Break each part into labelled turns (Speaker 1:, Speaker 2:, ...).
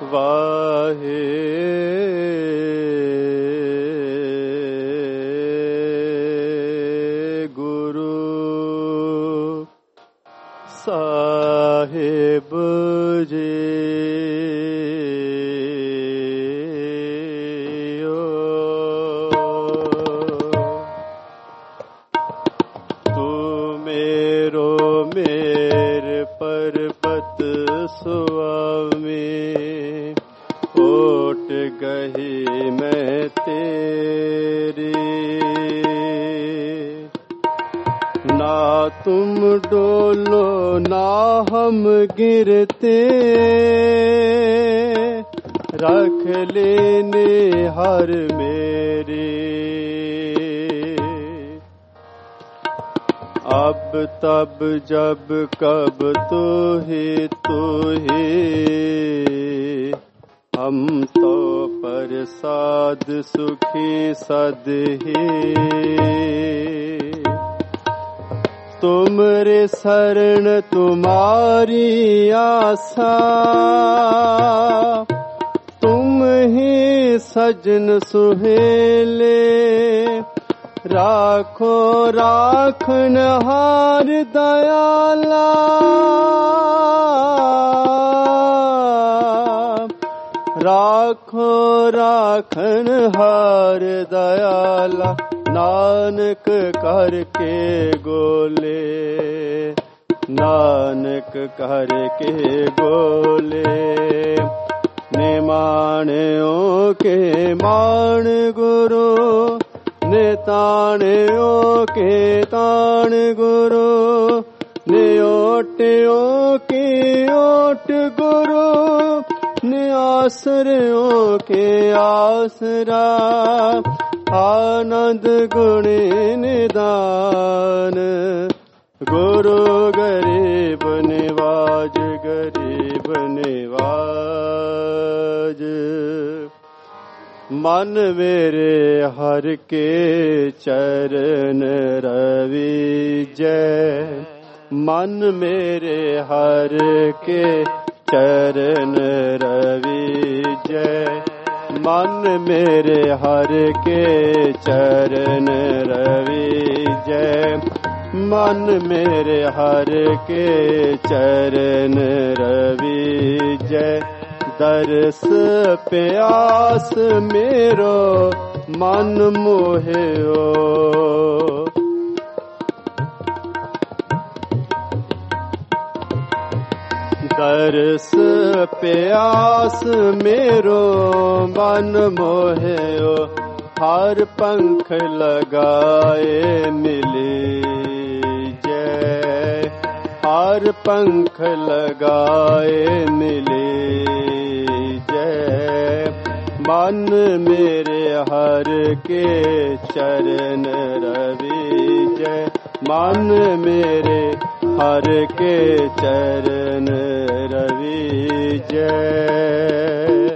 Speaker 1: वाहे गुरु साहिब जी तू मेरो मेर पर्वत सुआमी ओट गही मैं तेरी ना तुम डोलो ना हम गिरते रख लेने हर मेरी अब तब जब कब तू ही हम तो प्रसाद सुखी सद ही तुमरे शरण तुम्हारी आशा तुम ही सजन सुहेले राखो राखन हार दयाला राखो राखन हार दयाला नानक करके गोले नानक करके गोले निमाणियों के मान गुरु निताणियों के ताण गुरु नियोटियों की ओट गुरु निआसरियों के आसरा आनंद गुण निदान गुरु गरीब निवाज गरीब निवाज मन मेरे हर के चरण रवि जय मन मेरे हर के चरण रवि जय मन मेरे हर के चरण रवि जय मन मेरे हर के चरण रवि जय दरस प्यास मेरो मन मोहियो दरस प्यास मेरो मन मोहियो हर पंख लगाए मिली जय हर पंख लगाए मिली जय मन मेरे हर के चरण रवि जय मन मेरे हर के चरण रवि जय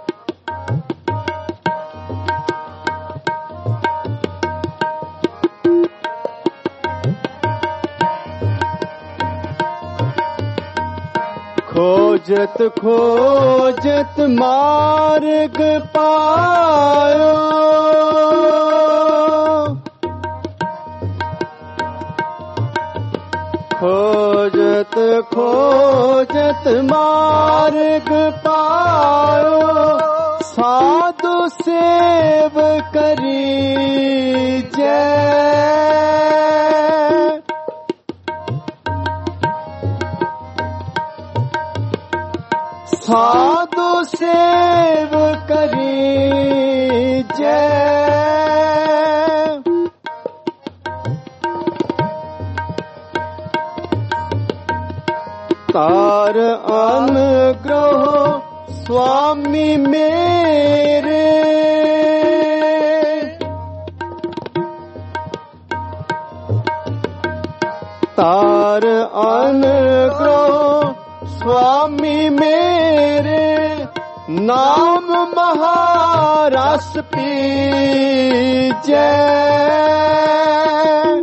Speaker 1: खोजत खोजत मार्ग पायो खोजत खोजत मार्ग पायो साधु सेव करी जय साधु सेव करी जय तार अनुग्रह स्वामी मेरे तार अनुग्रह स्वामी मेरे नाम महारस पी जय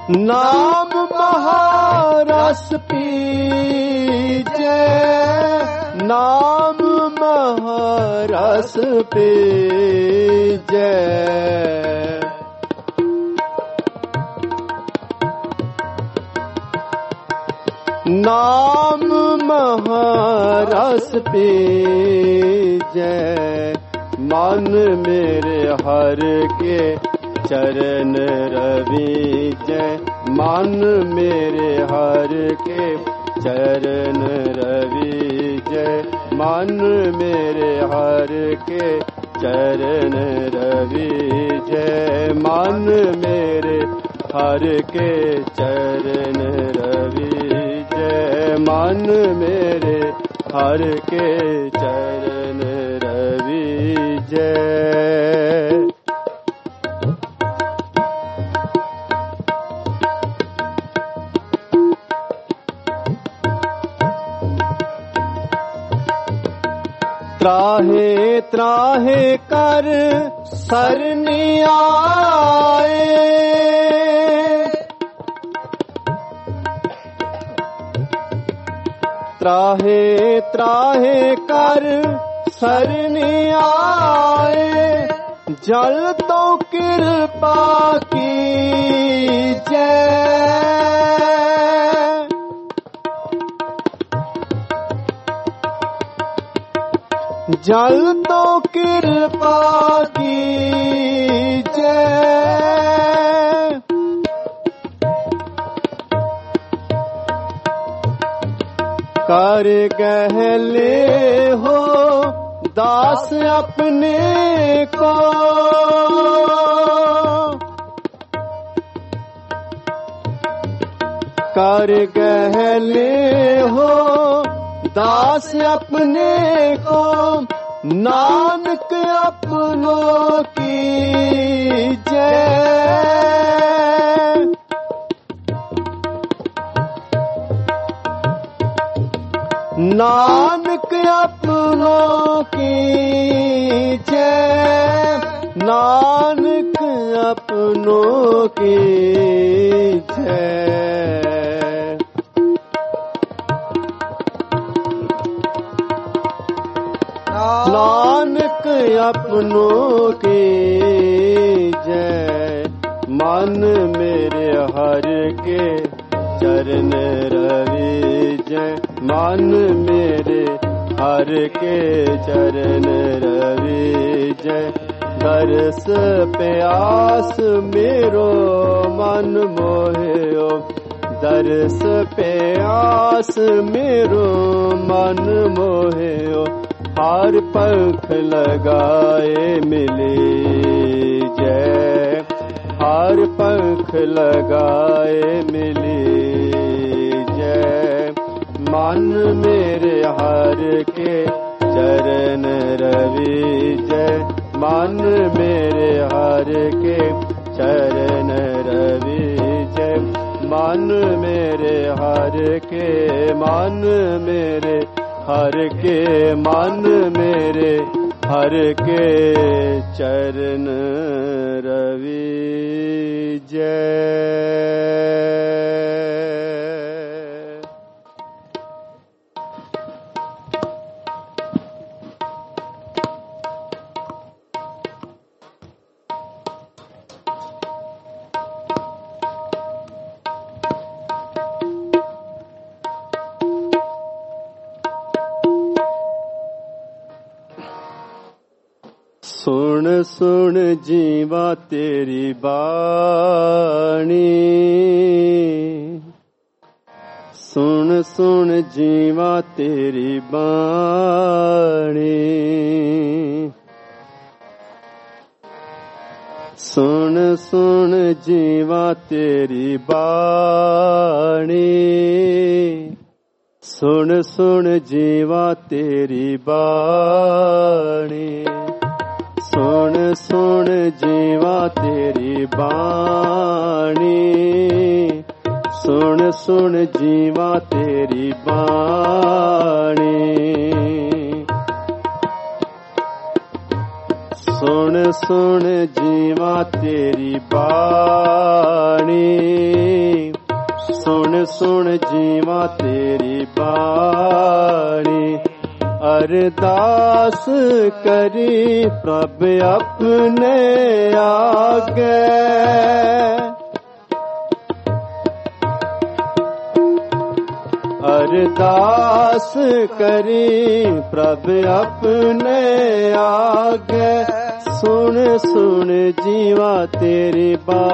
Speaker 1: नाम महारस पीजे, नाम महारस पीजे। नाम महारस पीजे, मन मेरे हर के चरण रविजे। मन मेरे हर के चरण रविजे, मन मेरे हर के चरण रविजे। मन मेरे हर के चरण रविजे, मन मेरे हर के चरण रविजे। त्राहे त्राहे कर सरनी आए, त्राहे त्राहे कर सरनी आए। जल तो कृपा कीजे, जल तो कृपा कीजे। कर गहले हो दास अपने को, कर गहले हो दास अपने को। नानक अपनों की जय, नानक अपनों की जय, नानक अपनों की जय। नानक अपनों की जय। मन मेरे हर के चरण रविजे, मन मेरे हर के चरण रविजे। दरस प्यास मेरो मन मोहियो, दरस प्यास मेरो मन मोहियो। हार पंख लगाए मिली जय, हार पंख लगाए मिली जय। मन मेरे हर के चरण रविजय, मन मेरे हर के चरण रविजय। मन मेरे हर के, मन मेरे हर के, मन मेरे हर के चरण रविजय। सुन सुन जीवा तेरी बाणी, सुन सुन जीवा तेरी बाणी। सुन सुन जीवा तेरी बाणी, सुन सुन जीवा तेरी बाणी। सुन सुन जीवा तेरी बाणी, सुन सुन जीवा तेरी बाणी। ਸੁਣ ਸੁਣ ਜੀਵਾ ਤੇਰੀ ਬਾਣੀ, ਸੁਣ ਸੁਣ ਜੀਵਾ ਤੇਰੀ ਬਾਣੀ। ਅਰਦਾਸ ਕਰੀ ਪ੍ਰਭ ਆਪਣੇ ਆਗੇ, ਅਰਦਾਸ ਕਰੀ ਪ੍ਰਭ ਆਪਣੇ ਆਗੇ। ਸੁਣ ਸੁਣ ਜੀਵਾ ਤੇਰੀ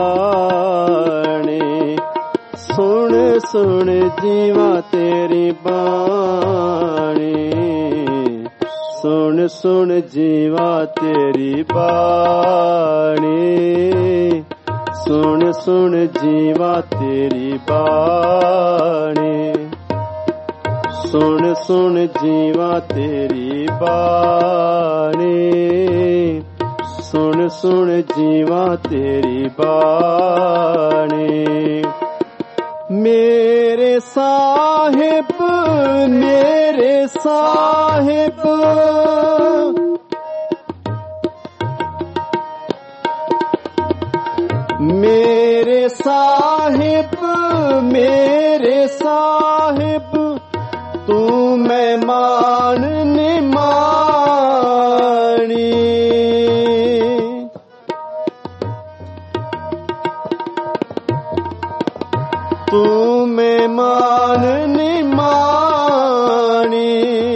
Speaker 1: ਬਾਣੀ, ਸੁਣ ਸੁਣ ਜੀਵਾ ਤੇਰੀ ਬਾਣੀ। ਸੁਣ ਸੁਣ ਜੀਵਾ ਤੇਰੀ ਬਾਣੀ, ਸੁਣ ਸੁਣ ਜੀਵਾ ਤੇਰੀ ਬਾਣੀ। ਸੁਣ ਸੁਣ ਜੀਵਾ ਤੇਰੀ ਬਾਣੀ, ਸੁਣ ਸੁਣ ਜੀਵਾ ਤੇਰੀ ਬਾਣੀ। ਮੇਰੇ ਸਾਹਿਬ, ਮੇਰੇ ਸਾਹਿਬ, ਮੇਰੇ ਸਾਹਿਬ, ਮੇਰੇ ਸਾਹਿਬ, ਤੂੰ ਮਹਿਮਾਨ ਨਿਮਾਣੀ। ਤੂੰ ਮਹਿਮਾਨ ਨਿਮਾਣੀ।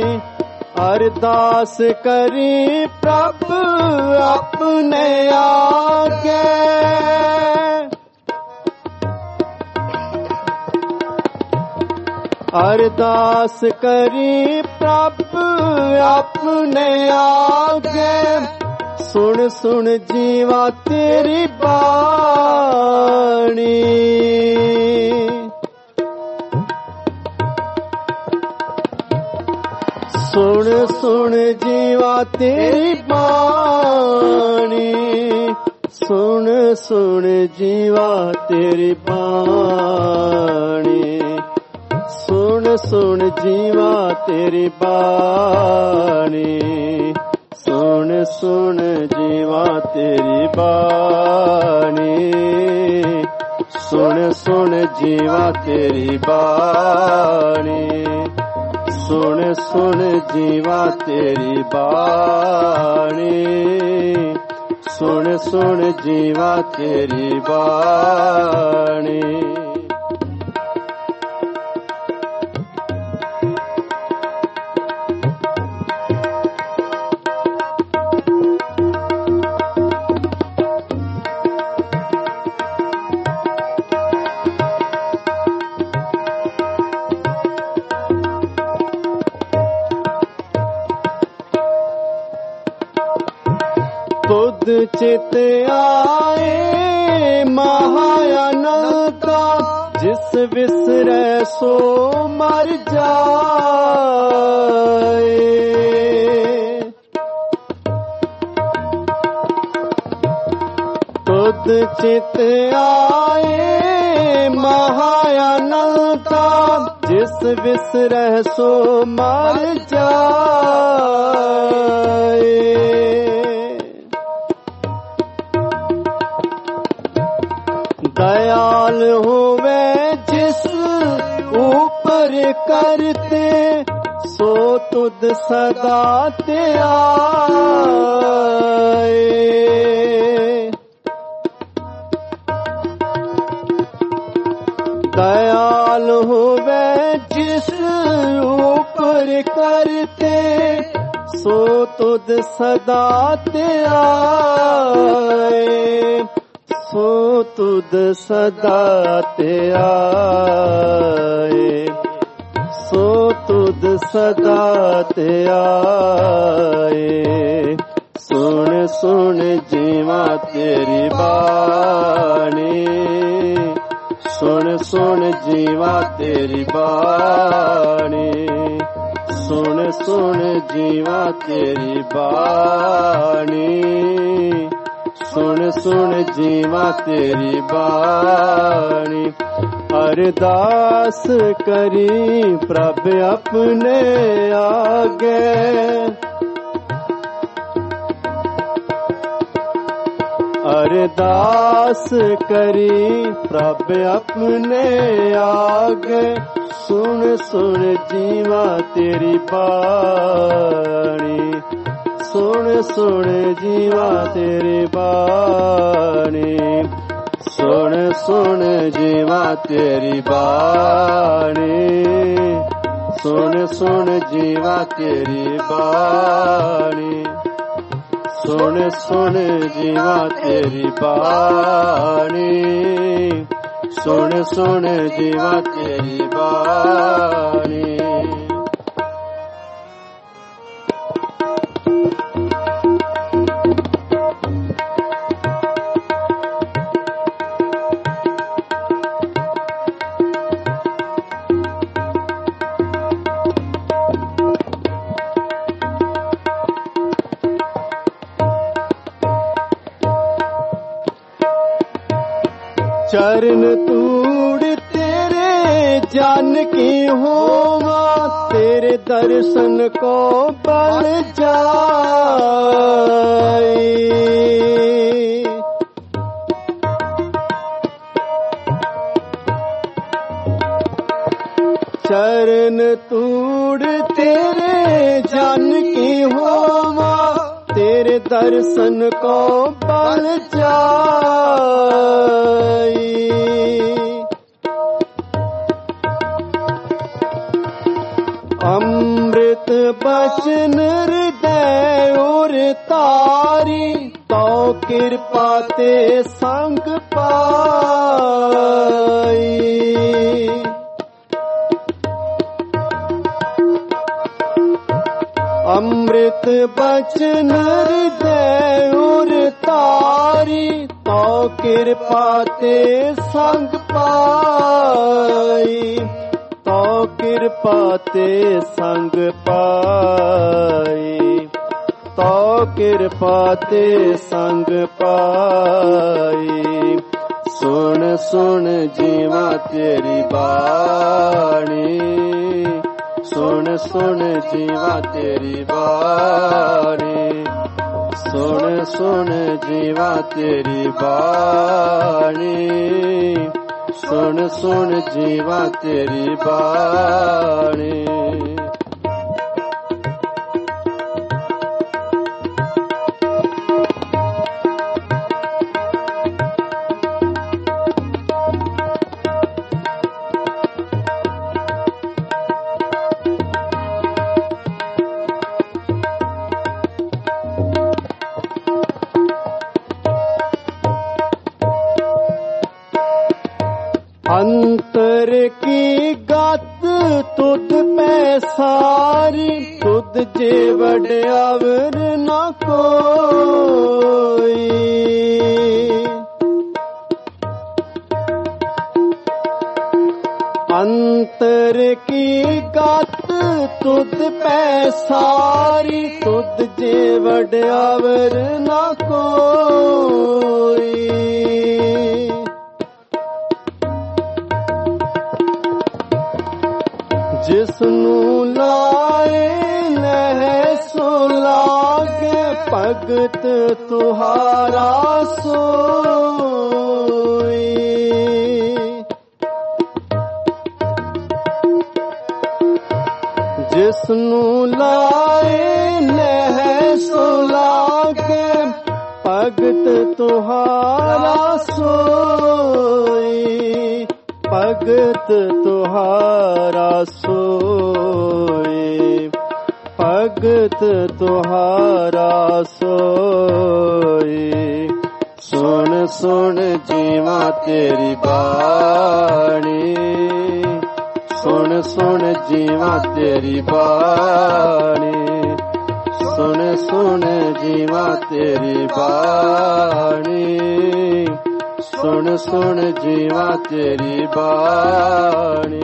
Speaker 1: ਅਰਦਾਸ ਕਰੀ ਪ੍ਰਭ ਆਪਣੇ ਆਗੇ, ਅਰਦਾਸ ਕਰੀ ਪ੍ਰਭ ਆਪਣੇ ਆਗੇ। ਸੁਣ ਸੁਣ ਜੀਵਾ ਤੇਰੀ ਬਾਣੀ, ਸੁਣ ਸੁਣ ਜੀਵਾ ਤੇਰੀ ਬਾਣੀ। ਸੁਣ ਸੁਣ ਜੀਵਾ ਤੇਰੀ ਬਾਣੀ, ਸੁਣ ਸੁਣ ਜੀਵਾ ਤੇਰੀ ਬਾਣੀ। ਸੁਣ ਸੁਣ ਜੀਵਾ ਤੇਰੀ ਬਾਣੀ, ਸੁਣ ਸੁਣ ਜੀਵਾ ਤੇਰੀ ਬਾਣੀ। ਸੁਣ ਸੁਣ ਜੀਵਾ ਤੇਰੀ ਬਾਣੀ, ਸੁਣ ਸੁਣ ਜੀਵਾ ਤੇਰੀ ਬਾਣੀ। ਤੁਧ ਚਿਤ ਆਏ ਮਹਾਆਨੰਦਾ, ਜਿਸ ਵਿਸਰੈ ਸੋ ਮਰ ਜਾਏ। ਤੁਧ ਚਿਤ ਆਏ ਮਹਾਆਨੰਦਾ, ਜਿਸ ਵਿਸਰੈ ਸੋ ਮਰ ਜਾਏ। दयाल होवे जिस ऊपर करते, सो तुद सदा ते आए। दयाल होवे जिस ऊपर करते, सो तुद सदा ते आए। सो तुद सदा ते आए, सो तुद सदा ते आए। सुन सुन जीवा तेरी बाणी, सुन सुन जीवा तेरी बाणी। सुन सुन जीवा तेरी बाणी, सुन सुन जीवा तेरी बाणी। अरदास करी प्रभ अपने आगे, अरदास करी प्रभ अपने आगे, सुन सुन जीवा तेरी बाणी, सुन सुन जीवा तेरी बाणी, सुन सुन जीवा तेरी बाणी, सुन सुन जीवा तेरी बाणी, सुन सुन जीवा तेरी बाणी, सुन सुन जीवा तेरी बाणी। चरण तूड़ तेरे जान की होवा, तेरे दर्शन को बल जाए। चरण तूड़ तेरे जान की होवा, तेरे दर्शन को बल जाए। अमृत बचन हृदय और तारी, तो कृपा ते संग पाई। अमृत बचन हृदय और तारी, तो कृपा ते संग पाई, तो कृपा ते संग पाई, तो कृपा ते संग पाई। सुन सुन जीवा तेरी बाणी, सुन सुन जीवा तेरी बाणी, सुन सुन जीवा तेरी बाणी, सुन सुन जीवा तेरी बाणी। अंतर की गत तुद पैसारी, तुद जे वड्यावर न कोई। अंतर की गत तुद पैसारी, तुद जे वड्यावर न कोई। जिसनू लाए लह सो लागे, भगत तुहारा सोई। जिसनू लाए लह सो लागे, भगत तुहारा सोई, भगत तुहारा सोई, भगत तुहारा सोई। सुन सुन जीवा तेरी बाणी, सुन सुन जीवा तेरी बाणी, सुन सुन जीवा तेरी बाणी, सुन सुन जीवा तेरी बाणी।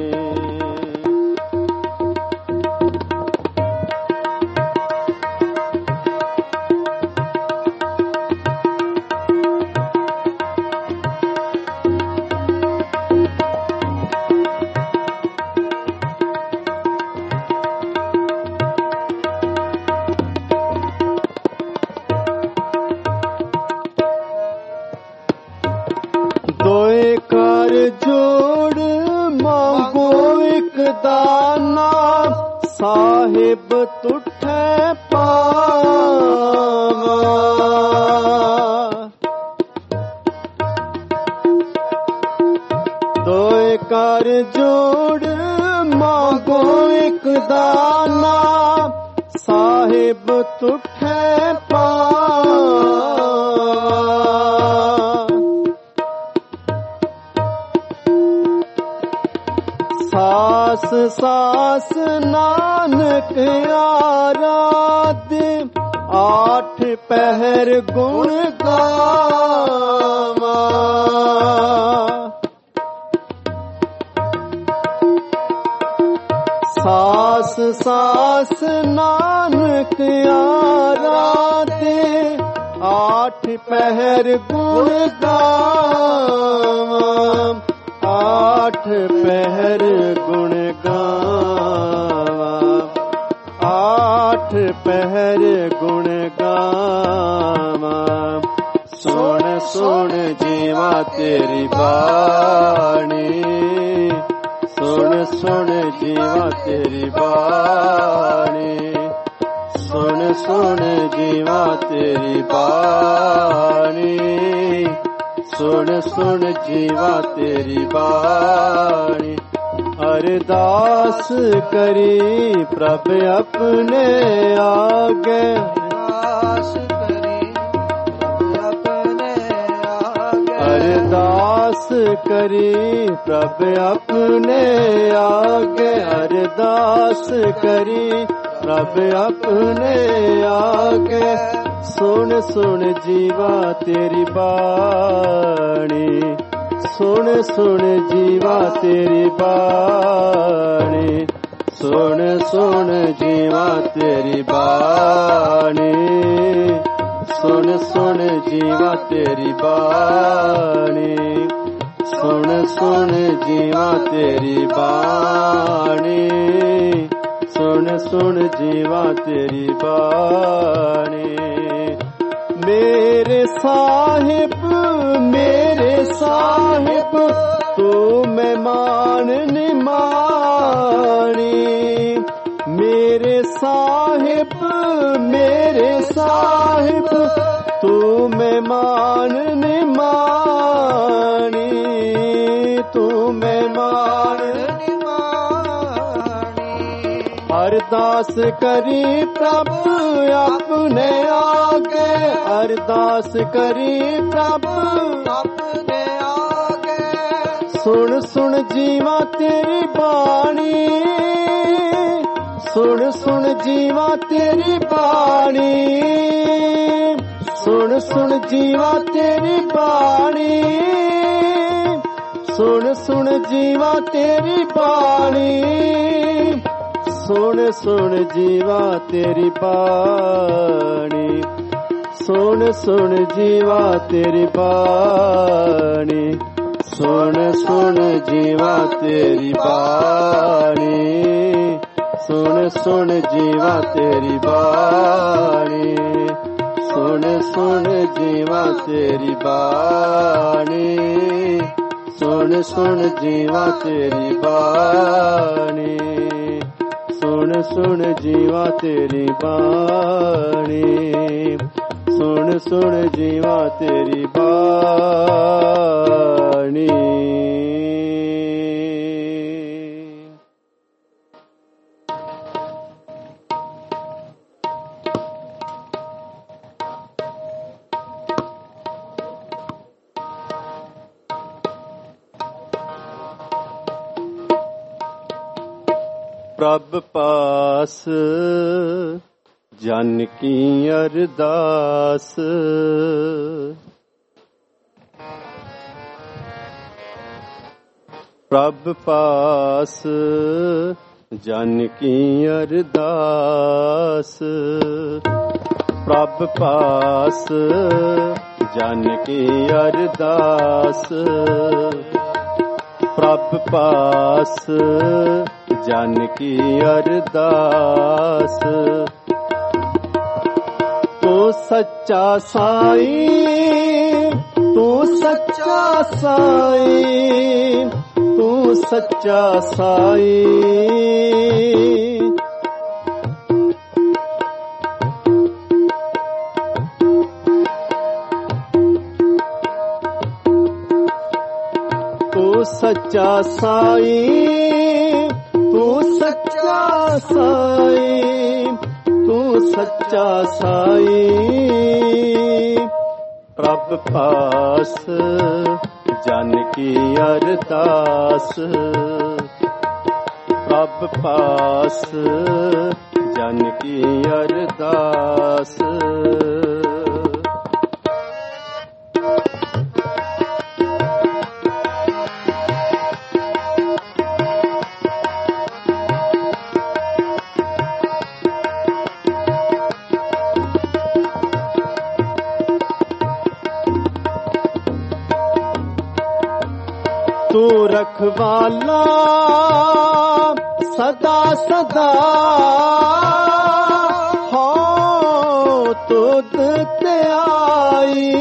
Speaker 1: दाना साहिब तुठे पावा। दोए कर जोड़ मांगो एक दाना साहिब तुठे पावा। सास सास नानक आराध्य आठ पहर गुण गावा। सास सास नानक आराध्य आठ पहर गुण गावा। आठ पहर गुण गावा। आठ पहर गुण गावा। सुन सुन जीवा तेरी बाणी। सुन सुन जीवा तेरी बाणी। सुन सुन जीवा तेरी बाणी। सुन सुन जीवा तेरी बाणी। अरदास करी प्रभ अपने आगे। अरदास करी प्रभ अपने आगे। अरदास करी प्रभ अपने आगे। अरदास करी प्रभ अपने आगे। सुन सुन जीवा तेरी बाणी। सुन सुन जीवा तेरी बाणी। सुन सुन जीवा तेरी बाणी। सुन सुन जीवा तेरी बाणी। सुन सुन जीवा तेरी बाणी। सुन सुन जीवा तेरी बाणी। मेरे साहिब तू मेहमान निमानी। मेरे साहिब तू मेहमान निमानी। तू मेहमान निमानी। अरदास करी प्रभु अपने आगे। अरदास करी प्रभु अपने आगे। सुन सुन जीवा तेरी बाणी। सुन सुन जीवा तेरी बाणी। सुन सुन जीवा तेरी बाणी। सुन सुन जीवा तेरी बाणी। सुन सुन जीवा तेरी बाणी। सुन सुन जीवा तेरी बाणी। सुन सुन जीवा तेरी बाणी। सुन सुन जीवा तेरी बाणी। सुन सुन जीवा तेरी बाणी। सुन सुन जीवा तेरी बाणी। सुन सुन जीवा तेरी बाणी। सुन सुन जीवा तेरी बाणी। प्रभ पास जन की अरदास। प्रभ पास जन की अरदास। प्रभ पास जन की अरदास। प्रभ पास जन की अरदास। तू सच्चा साईं। तू सच्चा साईं। ਤੂੰ ਸੱਚਾ ਸਾਈ। ਤੂੰ ਸੱਚਾ ਸਾਈ, ਤੂੰ ਸੱਚਾ ਸਾਈ, ਤੂੰ ਸੱਚਾ ਸਾਈ। ਪ੍ਰਭ ਪਾਸ ਜਨ ਕੀ ਅਰਦਾਸ, ਪ੍ਰਭ ਪਾਸ ਜਨ ਕੀ ਅਰਦਾਸ। ਤੂੰ ਰਖਵਾਲਾ ਸਦਾ ਸਦਾ, ਹੋ ਤੁਧ ਤੇ ਆਈ।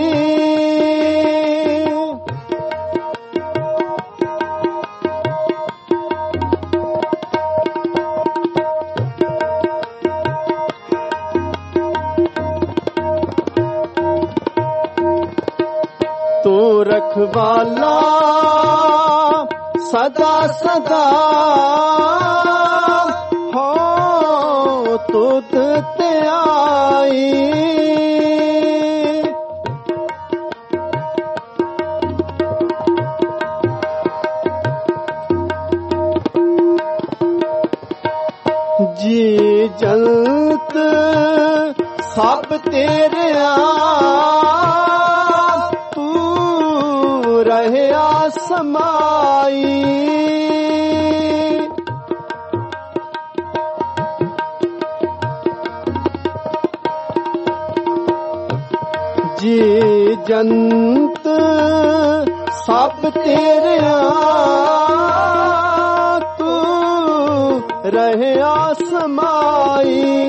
Speaker 1: ਤੂੰ ਰਖਵਾਲਾ ਸਦਾ ਸਦਾ, ਹੋ ਤੁਧ ਤੇ ਆਈ। ਜੀ ਜੰਤ ਸਭ ਤੇਰਿਆ, ਤੂੰ ਰਹਿਆ ਸਮਾਈ। ਜੀ ਜੰਤ ਸਭ ਤੇਰਿਆ, ਤੂੰ ਰਹਿਆ ਸਮਾਈ।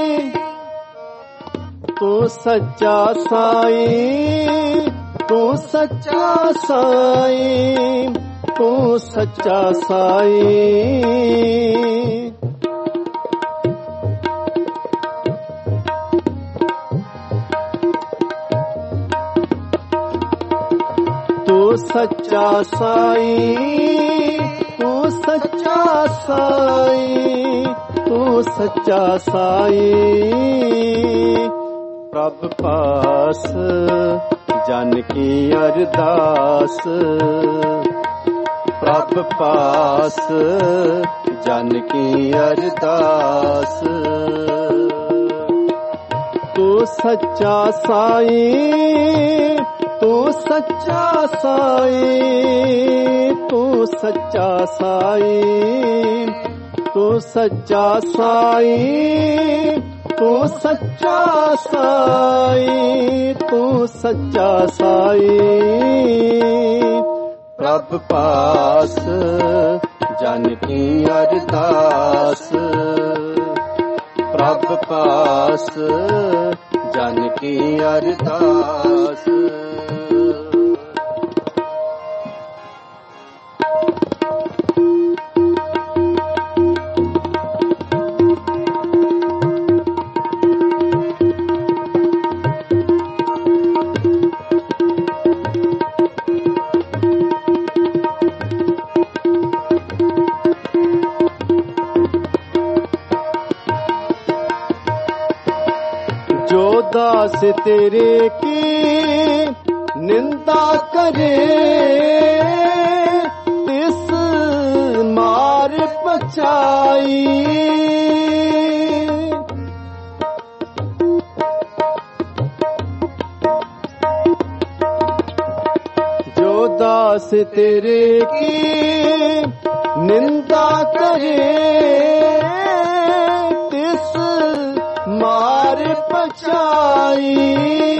Speaker 1: ਤੂੰ ਸੱਚਾ ਸਾਈ, ਤੂੰ ਸੱਚਾ ਸਾਈ, ਤੂੰ ਸੱਚਾ ਸਾਈ। ਤੂੰ ਸੱਚਾ ਸਾਈ, ਤੂੰ ਸੱਚਾ ਸਾਈ, ਤੂੰ ਸੱਚਾ ਸਾਈ। ਪ੍ਰਭ ਪਾਸ ਜਨ ਕੀ ਅਰਦਾਸ, ਪ੍ਰਭ ਪਾਸ ਜਨ ਕੀ ਅਰਦਾਸ। ਤੂੰ ਸੱਚਾ ਸਾਈ, ਤੂੰ ਸੱਚਾ ਸਾਈ, ਤੂੰ ਸੱਚਾ ਸਾਈ, ਤੂੰ ਸੱਚਾ ਸਾਈ, ਤੂੰ ਸੱਚਾ ਸਾਈ, ਤੂੰ ਸੱਚਾ ਸਾਈ। ਪ੍ਰਭ ਪਾਸ ਜਨ ਕੀ ਅਰਦਾਸ, ਪ੍ਰਭ ਪਾਸ ਜਨ ਕੀ ਅਰਦਾਸ। ਜੋ ਦਾਸ तेरे की निंदा करे, तिस मार पचाई। जो दास तेरे की निंदा करे, तिस मार पचाई।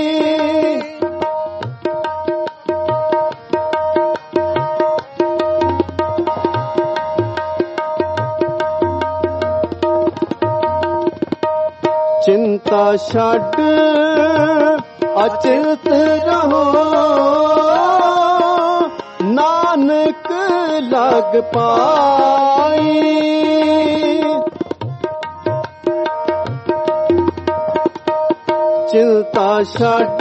Speaker 1: चिंता छड़ अचिंत रहो, नानक ਨਾਨਕ ਲਗ ਪਾਈ। ਚਿੰਤਾ ਛੱਡ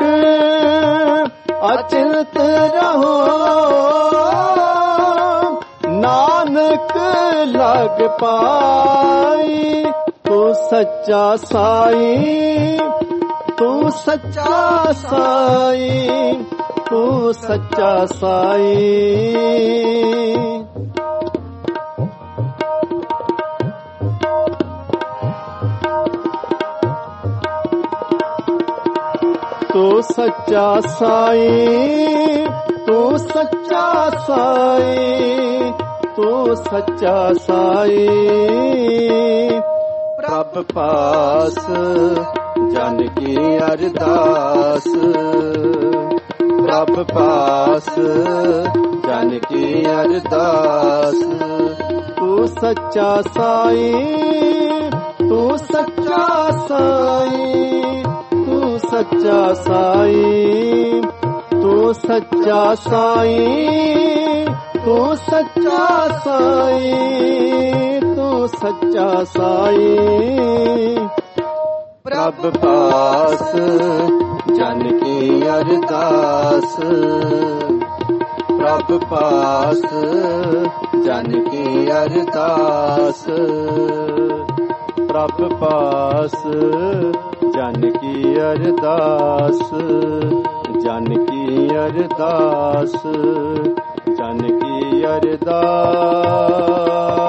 Speaker 1: ਅਚਿੰਤ ਰਹੋ, ਨਾਨਕ ਲਗ ਪਾਈ। ਤੂੰ ਸੱਚਾ ਸਾਈ, ਤੂੰ ਸੱਚਾ ਸਾਈ, ਤੂੰ ਸੱਚਾ ਸਾਈ। ਤੂੰ ਸੱਚਾ ਸਾਈ, ਤੂੰ ਸੱਚਾ ਸਾਈ, ਤੂੰ ਸੱਚਾ ਸਾਈ। ਪ੍ਰਭ ਪਾਸ ਜਨ ਕੀ ਅਰਦਾਸ, ਪ੍ਰਭ ਪਾਸ ਜਨ ਕੀ ਅਰਦਾਸ। ਤੂੰ ਸੱਚਾ ਸਾਈ, ਤੂੰ ਸੱਚਾ ਸਾਈ, ਤੂੰ ਸੱਚਾ ਸਾਈ। ਤੂੰ ਸੱਚਾ ਸਾਈ, ਤੂੰ ਸੱਚਾ ਸਾਈ, ਤੂੰ ਸੱਚਾ ਸਾਈ। ਪ੍ਰਭ ਪਾਸ ਜਨ ਕੀ ਅਰਦਾਸ, ਪ੍ਰਭ ਪਾਸ ਜਨ ਕੀ ਅਰਦਾਸ। ਪ੍ਰਭ ਪਾਸ ਜਨ ਕੀ ਅਰਦਾਸ, ਜਨ ਕੀ ਅਰਦਾਸ, ਜਨ ਕੀ ਅਰਦਾਸ।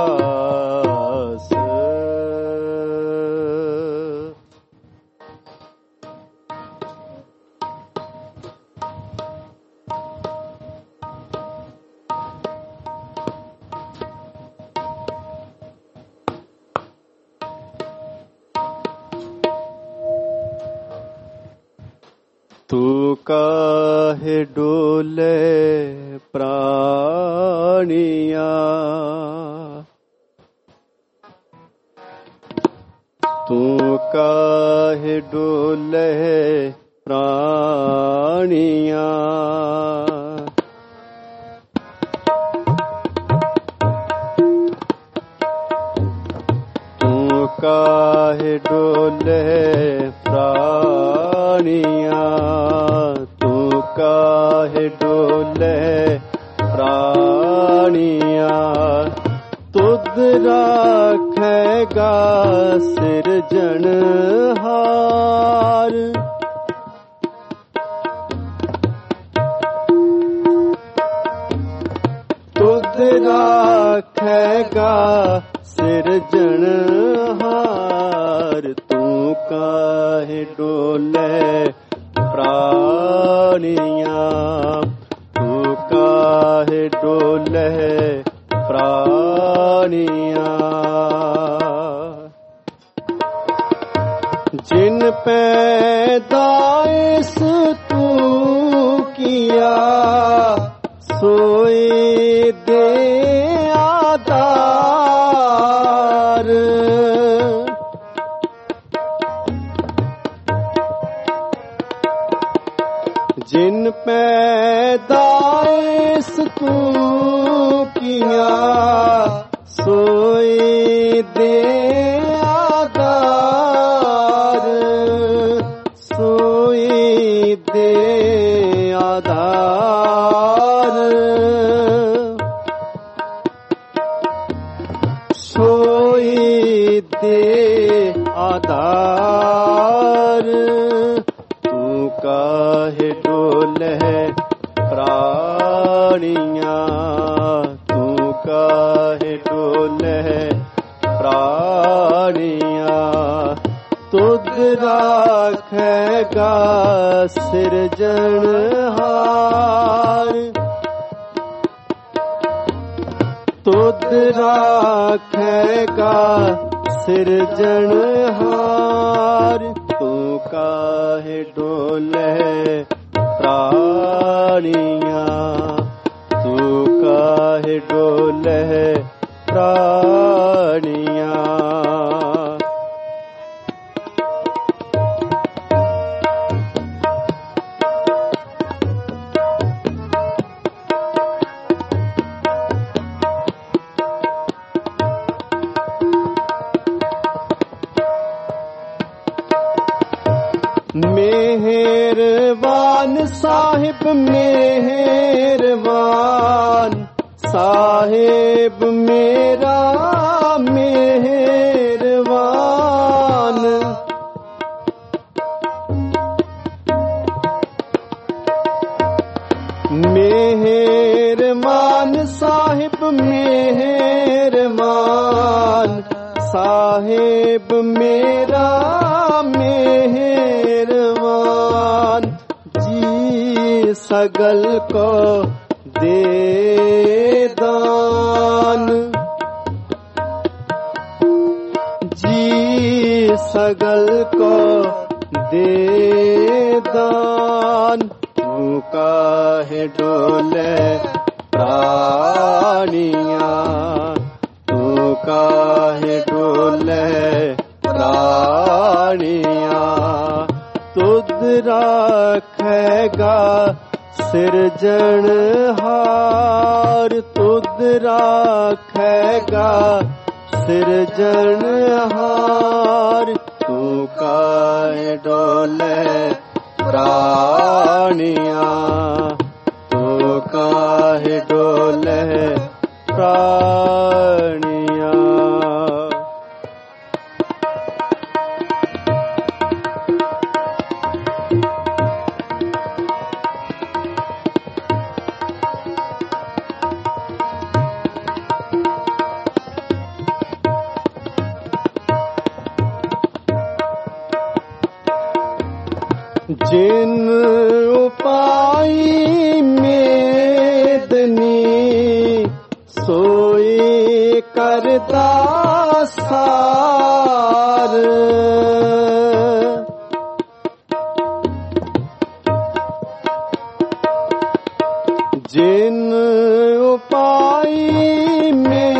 Speaker 1: ਤੂੰ ਕਾਹੇ ਡੋਲੇ ਪ੍ਰਾਣੀਆਂ, ਤੂੰ ਕਾਹੇ ਡੋਲੇ ਪ੍ਰਾਣੀਆਂ। ਤੂੰ ਕਾਹੇ ਡੋਲੇ ਪ੍ਰਾਣੀਆਂ, ਤੂੰ ਕਾਹੇ ਡੋਲੇ ਪ੍ਰਾਣੀਆਂ। ਤੁਧ ਰਾਖੇਗਾ ਸਿਰਜਣਹਾਰ, ਤੁਧ ਰਾਖੇਗਾ ਸਿਰਜਣਹਾਰ। ਤੂੰ ਕਾਹੇ ਡੋਲੇ ਪ੍ਰਾਣੀਆਂ, ਤੂੰ ਕਾਹੇ ਡੋਲੇ ਪ੍ਰਾਣੀਆਂ। ਜਿਨ ਪੈਦਾਇਸ਼ ਤੂੰ ਕੀਆ, ਸੋਈ ਦੇ ਆਧਾਰ। ਜਿਨ ਪੈਦਾਇਸ਼ ਤੂੰ ਕੀਆ, ਸੋਈ ਦੇ ਆਧਾਰ, ਸੋਈ ਦੇ ਆਧਾਰ। ਸੋਈ ਦੇ ਆਧਾਰ। ਤੂੰ ਕਾਹੇ ਡੋਲੇ ਪ੍ਰਾਣੀਆਂ, ਤੂੰ ਕਾਹੇ ਡੋਲੇ ਪ੍ਰਾਣੀਆਂ। ਤੁਧ ਰਾਖੇਗਾ ਸਿਰਜਣਹਾਰ, ਤੁਧ ਰਾਖੇਗਾ ਸਿਰਜਣਹਾਰ। ਤੂੰ ਕਾਹੇ ਡੋਲੇ ਪ੍ਰਾਣੀਆਂ, ਤੂੰ ਕਾਹੇ ਡੋਲੇ ਪ੍ਰਾਣੀਆਂ। ਮਿਹਰਬਾਨ ਸਾਹਿਬ ਮਿਹਰਬਾਨ, ਸਾਹਿਬ ਮੇਰਾ ਮਿਹਰਬਾਨ। ਮਿਹਰਬਾਨ ਸਾਹਿਬ ਮਿਹਰਬਾਨ, ਸਾਹਿਬ ਮੇਰਾ ਮਿਹਰਬਾਨ। ਜੀ ਸਗਲ ਕੋ ਦੇ ਦਾਨ, ਜੀ ਸਗਲ ਕੋ ਦੇ ਦਾਨ। ਤੂੰ ਕਾਹੇ ਡੋਲੇ ਪ੍ਰਾਣੀਆਂ, ਤੂੰ ਕਾਹੇ ਡੋਲੇ ਪ੍ਰਾਣੀਆਂ। ਤੁਧ ਰਾਖੇਗਾ ਸਿਰਜਣਹਾਰ, ਤੁਧ ਰਾਖੇਗਾ ਸਿਰਜਣਹਾਰ। ਤੂੰ ਕਾਹੇ ਡੋਲੇ ਪ੍ਰਾਣੀਆਂ, ਤੂੰ ਕਾਹੇ ਡੋਲੇ ਪ੍ਰਾਣੀਆਂ। ਜਿਨ ਉਪਾਈ ਮੇਦਨੀ, ਸੋਈ ਕਰਦਾ ਸਾਰ। ਜਿਨ ਉਪਾਈ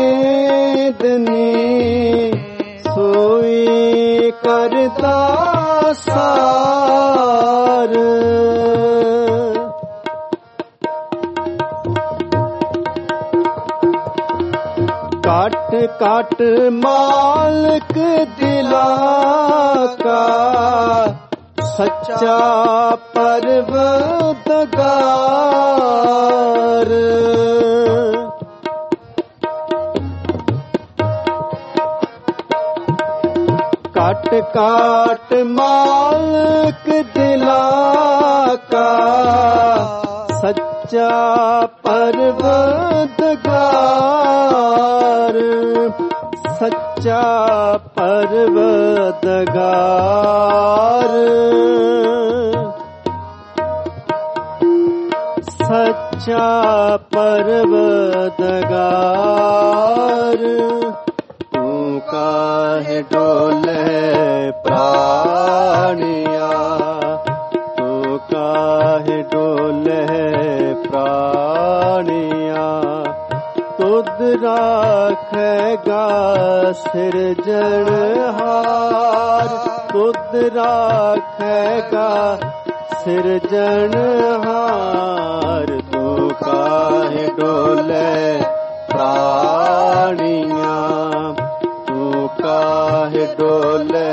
Speaker 1: ਮੇਦਨੀ, ਸੋਈ ਕਰਦਾ ਸਾਰ। ਕਾਟ ਕਾਟ ਮਾਲਕ ਦਿਲਾਂ ਕਾ, ਸੱਚਾ ਪਰਵਰਦਗਾਰ। ਕਾਟ ਕਾਟ ਮਾਲਕ ਦਿਲਾਂ ਕਾ, ਸੱਚਾ ਪਰਵਰਦਗਾਰ। ਸੱਚਾ ਪਰਵਰਦਗਾਰ, ਸੱਚਾ ਪਰਵਰਦਗਾਰ। ਤੂੰ ਕਾਹੇ ਡੋਲੇ ਪ੍ਰਾਣੀਆਂ, ਤੂੰ ਕਾਹੇ ਡੋਲੇ ਪ੍ਰਾਣੀਆਂ। ਤੁਧ ਰਾਖੇਗਾ ਸਿਰਜਣਹਾਰ, ਤੁਧ ਰਾਖੇਗਾ ਸਿਰਜਣਹਾਰ। ਤੂੰ ਕਾਹੇ ਡੋਲੇ ਪ੍ਰਾਣੀਆਂ, ਤੂੰ ਕਾਹੇ ਡੋਲੇ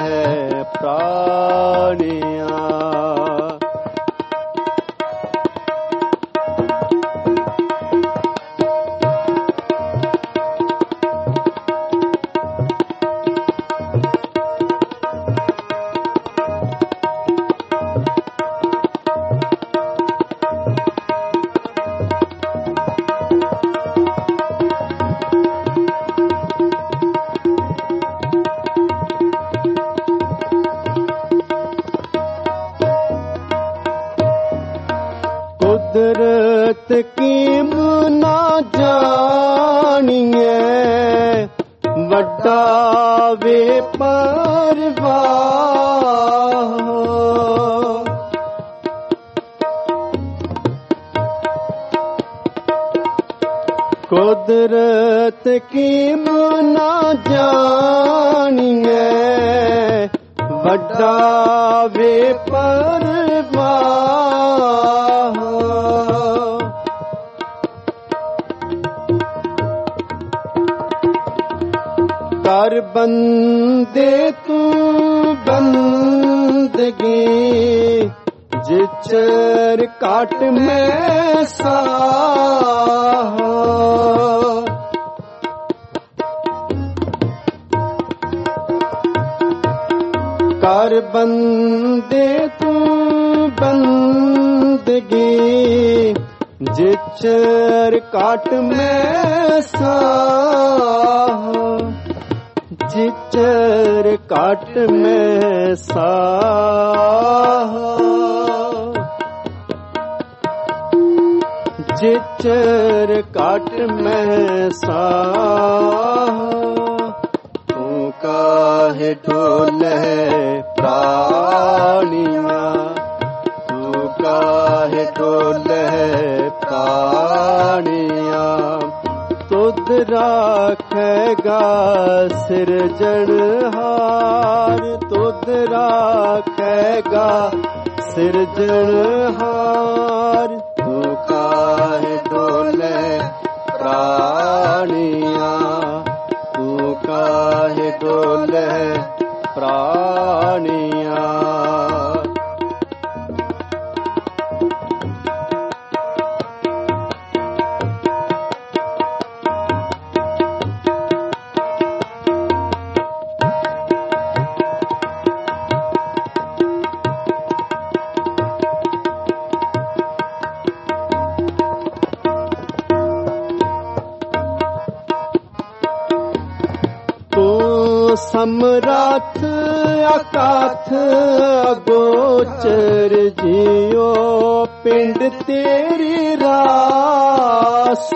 Speaker 1: ਪ੍ਰਾਣੀਆਂ। ਕੁਦਰਤ ਕੀਮ ਨਾ ਜਾਣੀਏ, ਵੱਡਾ ਵੇ ਪਰਵਾਹ। ਕੁਦਰਤ ਕੀਮ ਨਾ ਜਾਣੀਏ, ਵੱਡਾ ਵੇ ਪਰਵਾਹ। ਕਰ ਬੰਦੇ ਤੂੰ ਬੰਦਗੀ, जिचर काट में साह कर बंदे तू बंदगी जिचर काट में साह जिचर काट में साह जिचर काट में साह तू काहे ढोले प्राणिया तू काहे ढोले प्राणिया तुध राखेगा सिरजनहार तुध राखेगा सिरजनहार तू काहे डोले प्राणिया तू काहे डोले प्राणिया समराथ अकाथ अगोचर जियो पिंड तेरी रास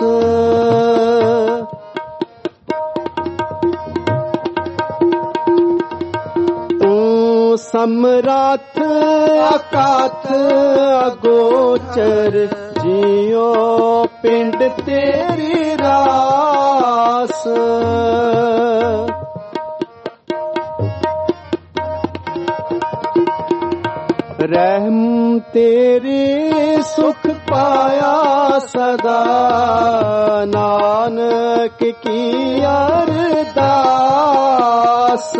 Speaker 1: तू समराथ अकाथ अगोचर जियो पिंड तेरी रास रहम तेरी सुख पाया सदा नानक की अरदास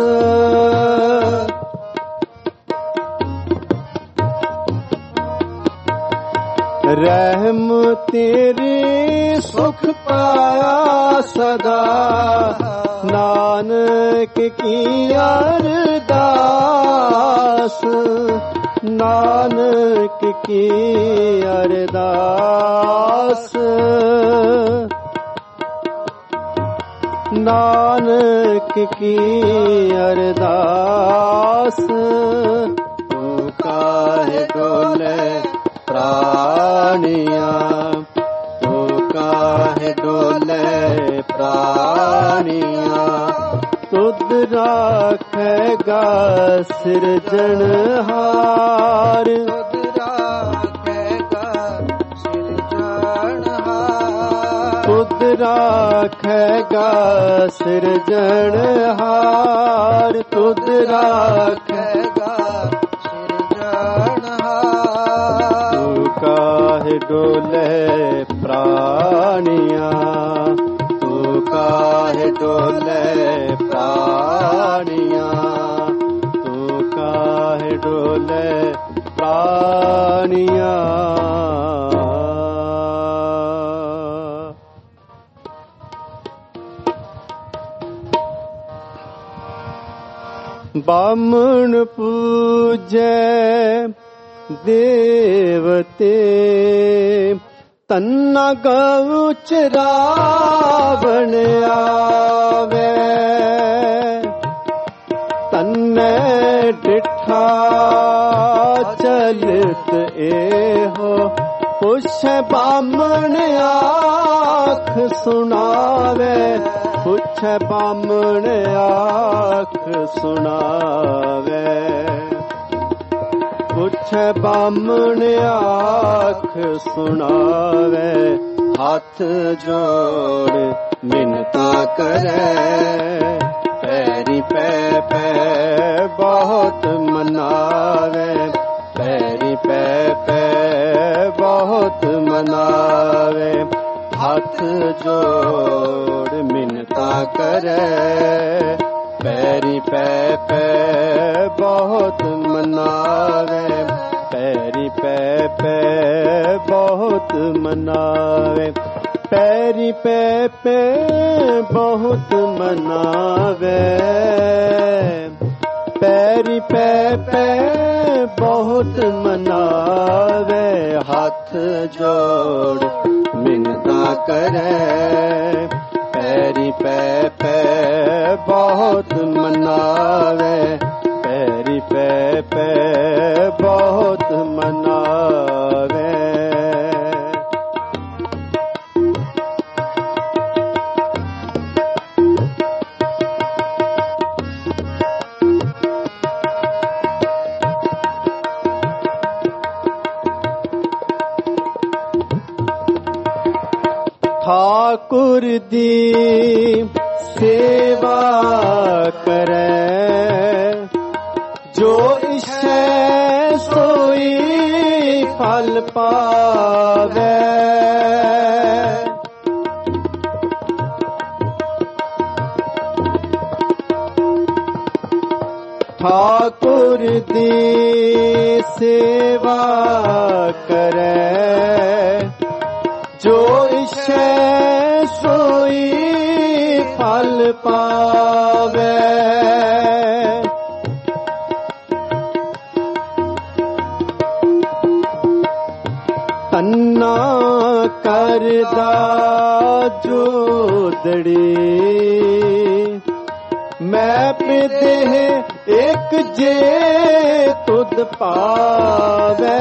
Speaker 1: रहम तेरी सुख पाया सदा नानक की अरदास नानक की अरदास नानक की अरदास तू काहे डोले प्राणिया तू काहे डोले प्राणिया तुध राखेगा सिरजनहार तुध राखेगा सिरजनहार तुध राखेगा सिरजनहार तू काहे डोले प्राणिया तू काहे डोले प्राणिया तू काहे डोले प्राणिया बामण पूजै देवते तन्ना गौ चरावण आवे तन्ने डिठा चलत एहो पुछ बामण आख सुनावे पुछ बामण आख सुनावे पुछ बामण आख सुनावे हाथ जोड़ मिन्नता करे पैरी पै पै बहुत मनावे पैरी पै पै बहुत मनावे हाथ जोड़ मिन्नता करे पैरी पै पै बहुत मनावे ਪੈਰੀ ਪੈ ਪੈ ਬਹੁਤ ਮਨਾਵੇ, ਪੈਰੀ ਪੈ ਪੈ ਬਹੁਤ ਮਨਾਵੇ, ਪੈਰੀ ਪੈ ਪੈ ਬਹੁਤ ਮਨਾਵੇ, ਹੱਥ ਜੋੜ ਮਿੰਨਤਾਂ ਕਰੇ, ਪੈਰੀ ਪੈ ਪੈ ਬਹੁਤ ਮਨਾਵੇ, ਪੈਰੀ ਪੈ ਪੈ ਬਹੁਤ ਮਨਾਵੇ। ਠਾकुर ਦੀ ਸੇਵਾ ਕਰੈ, ਜੋ ਇਛੈ ਸੋਈ ਫਲ ਪਾਵੈ, ਠਾकुर ਦੀ ਸੇਵਾ ਕਰੈ, ਜੋ ਇਛੈ ਸੋਈ ਫਲ ਪਾਵੈ, ਤੰਨਾ ਕਰਦਾ ਜੋਦੜੀ, ਮੈਂ ਪਿਦੇਹ ਇੱਕ ਜੇ ਤੁਧ ਪਾਵੈ,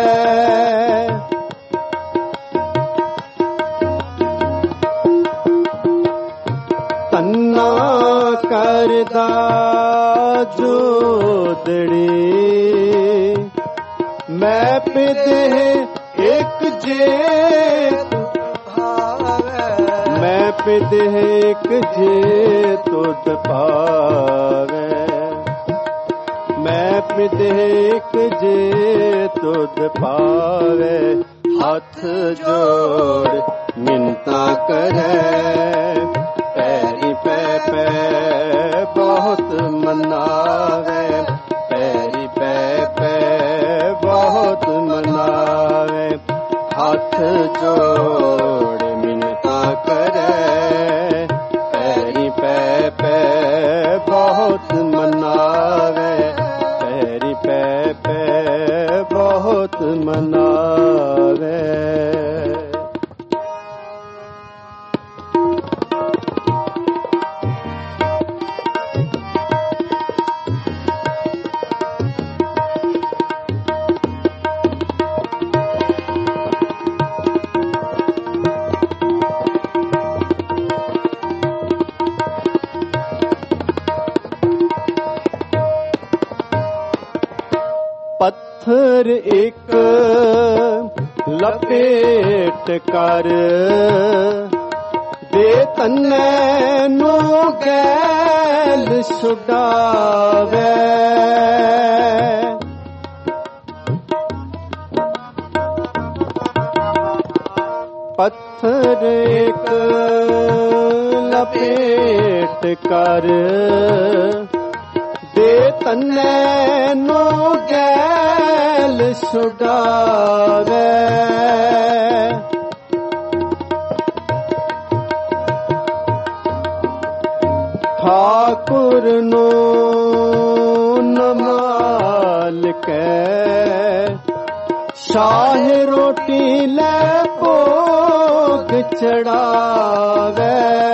Speaker 1: ਤੰਨਾ ਕਰਦਾ ਜੋਦੜੀ, ਮੈਂ ਪਿਦੇਹ ਇੱਕ ਜੇ ਮੈਂ ਪਿਦੇਹ ਇੱਕ ਜੇ ਤੁਧ ਪਾਵੈ, ਮੈਂ ਪਿਦੇਹ ਇੱਕ ਜੇ ਤੁਧ ਪਾਵੈ, ਹੱਥ ਜੋੜ ਮਿੰਨਤਾਂ ਕਰੈ, ਪੈਰੀ ਪੈ ਪੈ ਬਹੁਤ ਮਨਾਵੇ, ਪੈਰੀ ਪੈ ਪੈ ਬਹੁਤ ਮਨਾਵੇ, ਹੱਥ ਜੋੜ ਮਿੰਨਤਾਂ ਕਰੈ, ਪੈਰੀ ਪੈ ਪੈ ਬਹੁਤ ਮਨਾਵੇ, ਪੈਰੀ ਪੈ ਪੈ ਬਹੁਤ ਮਨਾਵੇ। ਪੱਥਰ ਇੱਕ ਲਪੇਟ ਕਰ, ਦੇ ਤੰਨੇ ਨੂੰ ਗੈਲ ਛੁਡਾਵੇ, ਪੱਥਰ ਇੱਕ ਲਪੇਟ ਕਰ, ਦੇ ਤੰਨੇ ਨੂੰ ਗੈਲ ਛੁਡਾਵੇ, ਠਾकुर ਨੂੰ ਨਮਾਲ ਕੈ, ਸ਼ਾਹ ਰੋਟੀ ਲੈ ਭੋਗ ਚੜਾਵੇ,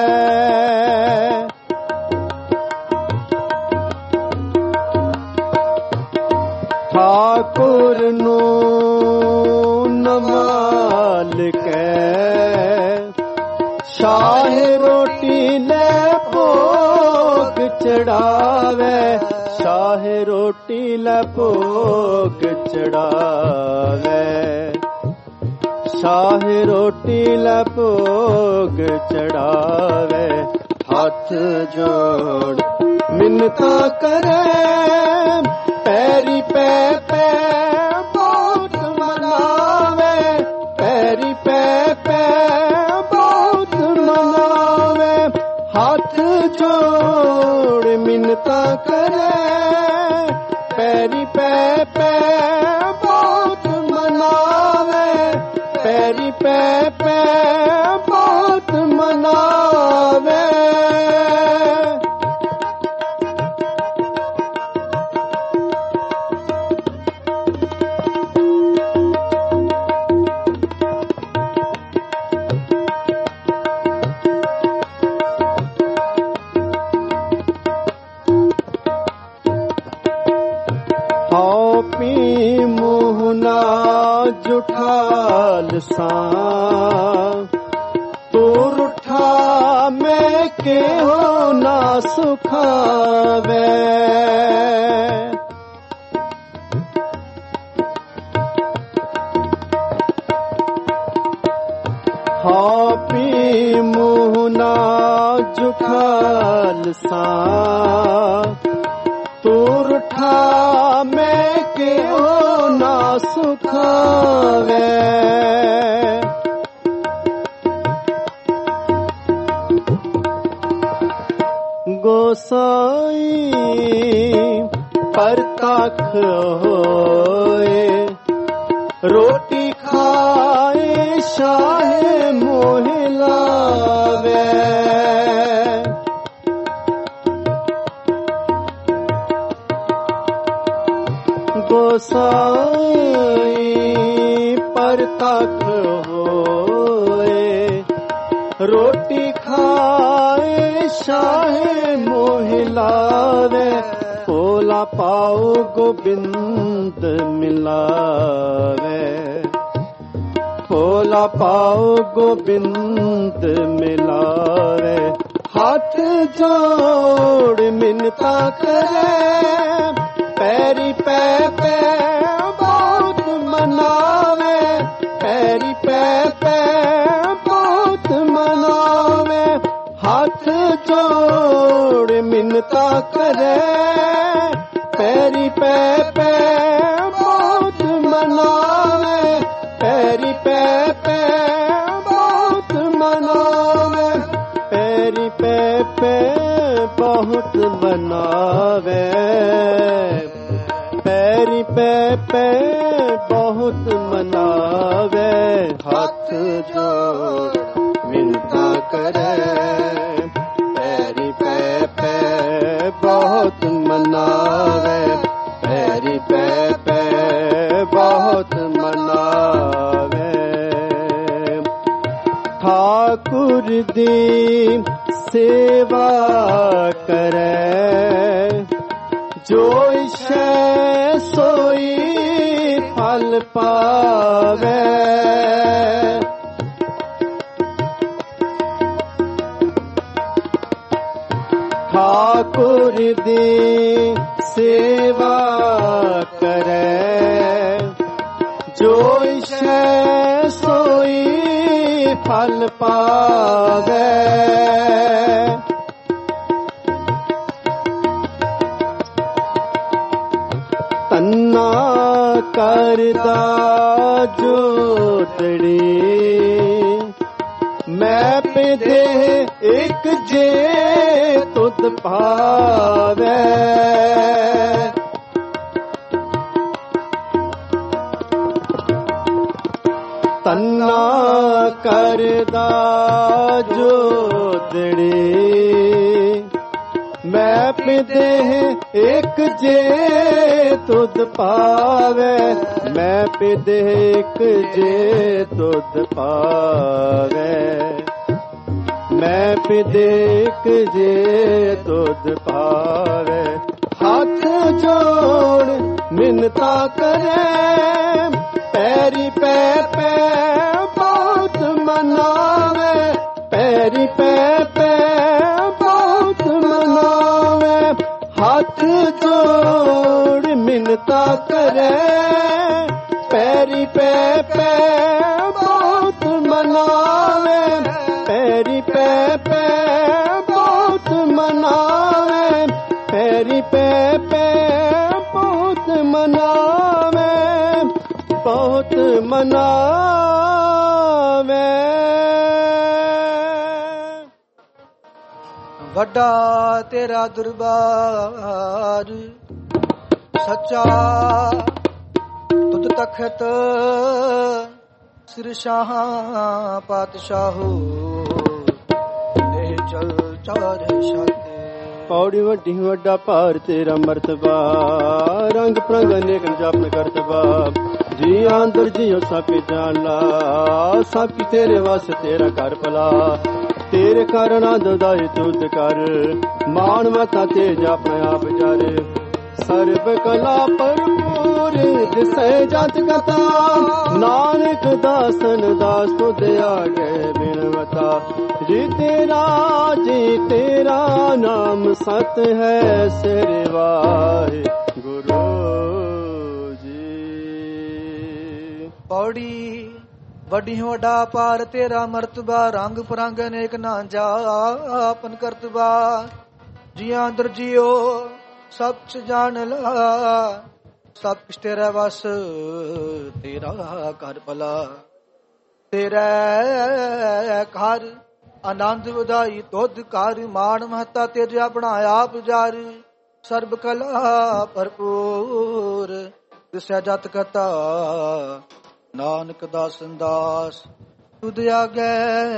Speaker 1: ਠਾकुर ਨੂੰ ਨਮਾਲ ਕੈ, ਸ਼ਾਹ ਰੋਟੀ ਲੈ ਭੋਗ ਚੜਾਵੇ, ਸ਼ਾਹ ਰੋਟੀ ਲੈ ਭੋਗ ਚੜਾਵੇ, ਸ਼ਾਹ ਰੋਟੀ ਲੈ ਭੋਗ ਚੜਾਵੇ, ਹੱਥ ਜੋੜ ਮਿੰਨਤਾਂ ਕਰੇ, ਪੈਰੀ ਪੈ ਪੈ ਬਹੁਤ ਮਨਾਵੇ, ਪੈਰੀ ਪੈ ਪੈ ਬਹੁਤ ਮਨਾਵੇ, ਹੱਥ ਜੋੜ ਮਿੰਨਤਾਂ ਕਰੇ, ਪੈਰੀ ਪੈ ਪੈ ਬਹੁਤ जुठाल सां तू रूठा मैं के हो ना सुखावे हाँ पी मुँह ना जुठाल सां तू रूठा मैं के हो ना सुखावे गोसाई परताख होए रोटी खाए शाहे मोहि लावे गोसाई परताख होए रोटी खाए शाहे मोहि लावे भोला पाओ गोबिंद मिलावे भोला पाओ गोबिंद मिलावे हाथ जोड़ मिन्नता करे पैरी पै पे बहुत मनावे पैरी पै पे बहुत मनावे हाथ जोड़ मिन्नता करे पैरी पै पे बहुत मनावे पैरी पै पे बहुत मनावे पैरी पै पे बहुत मनावे पैरी पै पे बहुत मनावे हाथ जोड़ मिन्नता करे पैरी पै पे बहुत मनावे पैरी पै पे बहुत मनावे ठाकुर दी सेवा करे जो इच्छे सोई फल पावे ठाकुर दी सेवा करे जो इच्छे सोई फल पावे तन्ना करदा जोतड़ी मैं पिदे एक जे तुद पावे तन्ना करदा जोतड़ी मैं पिदे एक जे तुद पावे मैं पिदे एक जे तुद पावे मैं पिदे एक जे तुद पावे हाथ जोड़ मिन्नता करे पैरी पै पे बहुत मनावे पैरी पै पे बहुत मनावे हाथ जोड़ मिन्नता करे पैरी पै पे बहुत मनावे पैरी पै पे बहुत मनावे पैरी पै पे बहुत मनावे बहुत मनावे
Speaker 2: ਵੱਡਾ ਤੇਰਾ ਦਰਬਾਰ ਸੱਚਾ ਤੁਧ ਤਖਤ ਸਿਰ ਸ਼ਾਹਾਂ ਪਾਤਸ਼ਾਹੋ ਇਹ ਚਲ ਚਾਰੇ ਸ਼ਾਤੇ
Speaker 1: ਪੌੜੀ ਵੱਡੀ ਵੱਡਾ ਭਾਰ ਤੇਰਾ ਮਰਤਬਾ ਰੰਗ ਪ੍ਰੰਗ ਅਨੇਕ ਜਪਨ ਕਰਤਬਾ ਜੀ ਅੰਦਰ ਜੀਓ ਸਾਪੀ ਜਾਲਾ ਸਾਪੀ ਤੇਰੇ ਵਾਸਤੇ ਤੇਰਾ ਘਰ ਭਲਾ ਤੇਰੇ ਕਾਰਨ ਦਦਾਈ ਤੁਧ ਕਰ ਮਾਨ ਮਤਾ ਤੇਜ ਆਪਣੇ ਆਪ ਜਾਰੇ ਸਰਬ ਕਲਾ ਭਰਪੂਰ ਦਿਸੈ ਜਤ ਕਥਾ ਨਾਨਕ ਦਾਸਨ ਦਾਸ ਤੁਧ ਆਗੇ ਬਿਨਵਤਾ ਜੀ ਤੇਰਾ ਨਾਮ ਸਤ ਹੈ ਸਿਰ ਵਾਹਿਗੁਰੂ ਜੀ।
Speaker 2: ਪੌੜੀ ਵੱਡੀ ਵੱਡਾ ਪਾਰ ਤੇਰਾ ਮਰਤਬਾ ਰੰਗ ਪਰੰਗ ਅਨੇਕ ਨਾ ਜਾਪਨ ਕਰਤਬਾ ਜੀਆਂ ਅੰਦਰ ਜੀਓ ਸਭ ਚ ਜਾਣ ਲਾ ਸਭ ਕੁਛ ਤੇਰਾ ਵਸ ਤੇਰਾ ਘਰ ਭਲਾ ਤੇਰਾ ਘਰ ਆਨੰਦ ਵਧਾਈ ਦੁੱਧ ਘਰ ਮਾਣ ਮਹਤਾ ਤੇਰਾ ਬਣਾਇਆ ਪੁਜਾਰ ਸਰਬ ਕਲਾ ਭਰਪੂਰ ਦਿਸੈ ਜਤ ਕਥਾ ਨਾਨਕ ਦਾਸਨ ਦਾਸ ਤੁਧ ਆਗੇ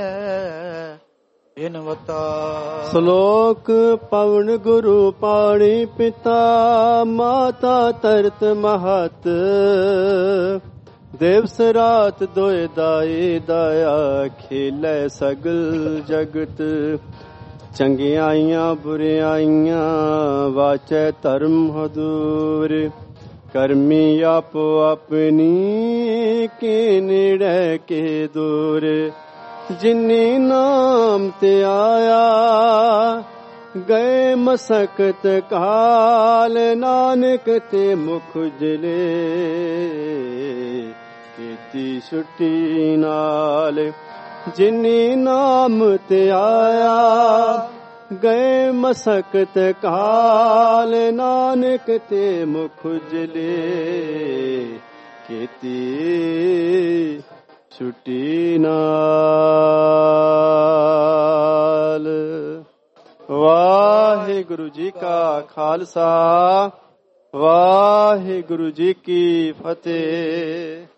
Speaker 2: ਬਿਨਵਤਾ।
Speaker 1: ਸ਼ਲੋਕ ਪਵਨ ਗੁਰੂ ਪਾਣੀ ਪਿਤਾ ਮਾਤਾ ਤਰਤ ਮਹਤ ਦਿਵਸ ਰਾਤ ਦੋਇ ਦਾਈ ਦਇਆ ਖੇਲੇ ਸਗਲ ਜਗਤ ਚੰਗਿਆਈਆਂ ਬੁਰਿਆਈਆਂ ਵਾਚੈ ਧਰਮ ਹਦੂਰ ਕਰਮੀ ਆਪੋ ਆਪਣੀ ਕੇ ਨੇੜੇ ਕੇ ਦੂਰ ਜਿਨੀ ਨਾਮ ਤੇ ਆਇਆ ਗਏ ਮਸਕਤ ਕਾਲ ਨਾਨਕ ਤੇ ਮੁਖ ਜਲੇ ਕੀਤੀ ਛੁੱਟੀ ਨਾਲ ਜਿਨੀ ਨਾਮ ਤੇ ਆਇਆ ਗਏ ਮਸਕਤ ਕਾਲ ਨਾਨਕ ਤੇ ਮੁਖ ਜਲੇ ਕੀਤੀ ਛੁੱਟੀ ਨਾਲ। ਵਾਹਿਗੁਰੂ ਜੀ ਕਾ ਖਾਲਸਾ ਵਾਹਿਗੁਰੂ ਜੀ ਕੀ ਫਤਿਹ।